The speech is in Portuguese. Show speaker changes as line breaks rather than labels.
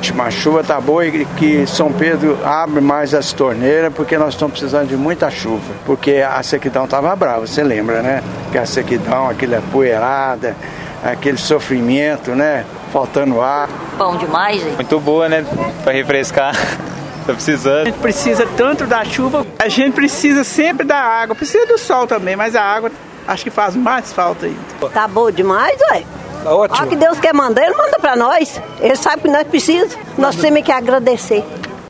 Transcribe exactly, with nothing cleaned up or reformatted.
ótima, a chuva tá boa e que São Pedro abre mais as torneiras porque nós estamos precisando de muita chuva, porque a sequidão tava brava, você lembra, né? Que a sequidão, aquela poeirada, aquele sofrimento, né? Faltando ar.
Bom demais, hein?
Muito boa, né? Para refrescar. Tá precisando.
A gente precisa tanto da chuva, a gente precisa sempre da água, precisa do sol também, mas a água acho que faz mais falta ainda.
Tá bom demais, ué.
Tá ótimo.
O que Deus quer mandar, Ele manda pra nós. Ele sabe que nós precisamos. Nós temos que agradecer.